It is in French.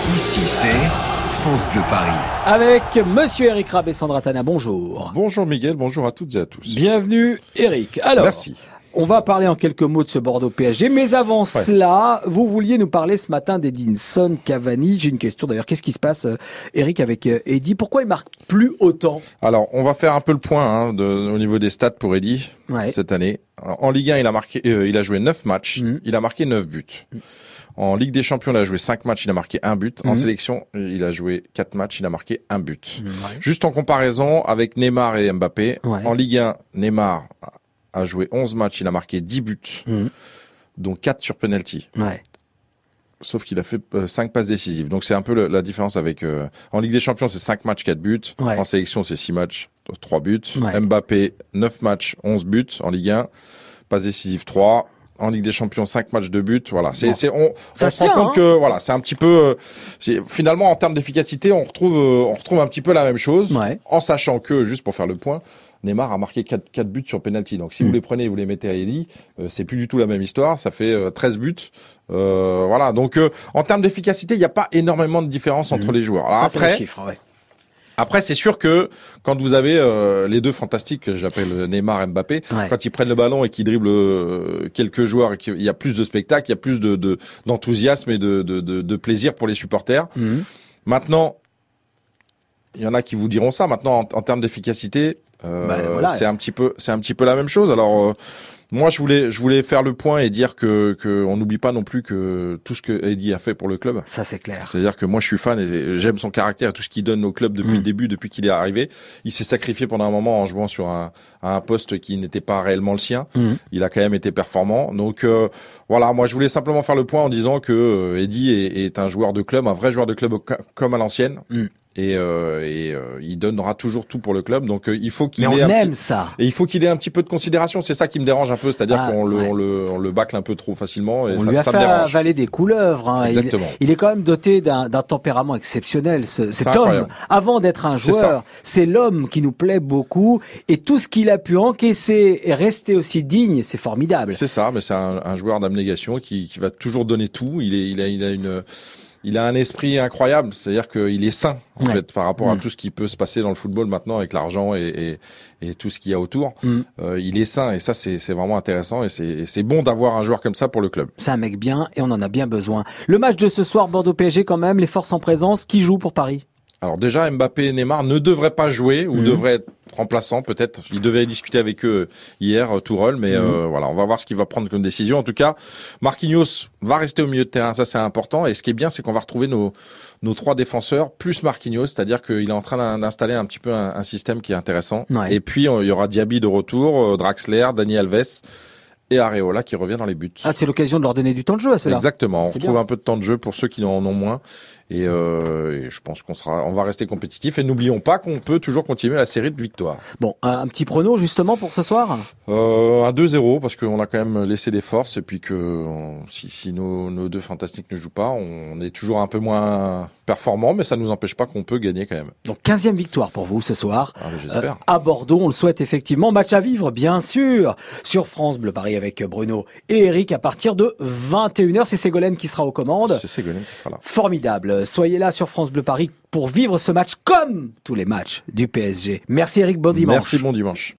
Ici, c'est France Bleu Paris. Avec Monsieur Eric Rabe et Sandra Tana, bonjour. Bonjour Miguel, bonjour à toutes et à tous. Bienvenue Eric. Alors, merci. On va parler en quelques mots de ce Bordeaux PSG, mais avant cela, vous vouliez nous parler ce matin d'Edinson Cavani. J'ai une question d'ailleurs, qu'est-ce qui se passe Eric avec Eddy? Pourquoi il marque plus autant? Alors, on va faire un peu le point au niveau des stats pour Eddy cette année. En Ligue 1, il a joué 9 matchs, il a marqué 9 buts. En Ligue des Champions, il a joué 5 matchs, il a marqué 1 but. En sélection, il a joué 4 matchs, il a marqué 1 but. Juste en comparaison avec Neymar et Mbappé, en Ligue 1, Neymar a joué 11 matchs, il a marqué 10 buts, dont 4 sur penalty. Sauf qu'il a fait 5 passes décisives. Donc c'est un peu la différence avec... en Ligue des Champions, c'est 5 matchs, 4 buts. En sélection, c'est 6 matchs, 3 buts. Mbappé, 9 matchs, 11 buts en Ligue 1. Passes décisives, 3. En Ligue des Champions, 5 matchs de but. Voilà. On se rend compte que, voilà, c'est un petit peu, finalement, en termes d'efficacité, on retrouve un petit peu la même chose. En sachant que, juste pour faire le point, Neymar a marqué 4 buts sur penalty. Donc, si vous les prenez et vous les mettez à Eddy, c'est plus du tout la même histoire. Ça fait 13 buts. Voilà. Donc, en termes d'efficacité, il n'y a pas énormément de différence entre les joueurs. Alors, ça, c'est les chiffres, Après, c'est sûr que quand vous avez les deux fantastiques que j'appelle Neymar et Mbappé, quand ils prennent le ballon et qu'ils dribblent quelques joueurs, et qu'il y a plus de spectacle, il y a plus d'enthousiasme et de plaisir pour les supporters. Maintenant, il y en a qui vous diront ça. Maintenant, en termes d'efficacité, c'est un petit peu la même chose. Alors moi, je voulais faire le point et dire que on n'oublie pas non plus que tout ce que Eddy a fait pour le club. Ça, c'est clair. C'est-à-dire que moi, je suis fan et j'aime son caractère et tout ce qu'il donne au club depuis le début, depuis qu'il est arrivé. Il s'est sacrifié pendant un moment en jouant sur un poste qui n'était pas réellement le sien. Il a quand même été performant. Donc voilà, moi, je voulais simplement faire le point en disant que Eddy est un joueur de club, un vrai joueur de club comme à l'ancienne. Et il donnera toujours tout pour le club, donc il faut qu'il ait ça. Et il faut qu'il ait un petit peu de considération. C'est ça qui me dérange un peu, c'est-à-dire qu'on le bâcle un peu trop facilement. Et on ça, lui a ça fait me dérange. avaler des couleuvres. Exactement. Il est quand même doté d'un tempérament exceptionnel. Cet homme, incroyable. avant d'être un joueur, c'est l'homme qui nous plaît beaucoup. Et tout ce qu'il a pu encaisser et rester aussi digne, c'est formidable. C'est ça, mais c'est un joueur d'abnégation qui va toujours donner tout. Il a un esprit incroyable, c'est-à-dire qu'il est sain en fait par rapport à tout ce qui peut se passer dans le football maintenant avec l'argent et tout ce qu'il y a autour. Il est sain et ça c'est vraiment intéressant et c'est bon d'avoir un joueur comme ça pour le club. C'est un mec bien et on en a bien besoin. Le match de ce soir Bordeaux PSG quand même, les forces en présence, qui joue pour Paris? Alors déjà, Mbappé et Neymar ne devraient pas jouer ou devraient être remplaçants peut-être. Il devait discuter avec eux hier, Tourelle, mais voilà, on va voir ce qu'il va prendre comme décision. En tout cas, Marquinhos va rester au milieu de terrain, ça c'est important. Et ce qui est bien, c'est qu'on va retrouver nos 3 défenseurs plus Marquinhos, c'est-à-dire qu'il est en train d'installer un petit peu un système qui est intéressant. Et puis il y aura Diaby de retour, Draxler, Dani Alves et Areola qui revient dans les buts. C'est l'occasion de leur donner du temps de jeu à ceux-là. Exactement. On retrouve un peu de temps de jeu pour ceux qui en ont moins. Et je pense on va rester compétitif. Et n'oublions pas qu'on peut toujours continuer la série de victoires. Bon, un petit prono justement pour ce soir? Un 2-0 parce qu'on a quand même laissé des forces et puis que si nos deux fantastiques ne jouent pas, on est toujours un peu moins performant, mais ça ne nous empêche pas qu'on peut gagner quand même. Donc 15e victoire pour vous ce soir. J'espère. À Bordeaux, on le souhaite effectivement. Match à vivre, bien sûr, sur France Bleu Paris avec Bruno et Eric à partir de 21h. C'est Ségolène qui sera aux commandes. C'est Ségolène qui sera là. Formidable. Soyez là sur France Bleu Paris pour vivre ce match comme tous les matchs du PSG. Merci Eric, bon dimanche. Merci, bon dimanche.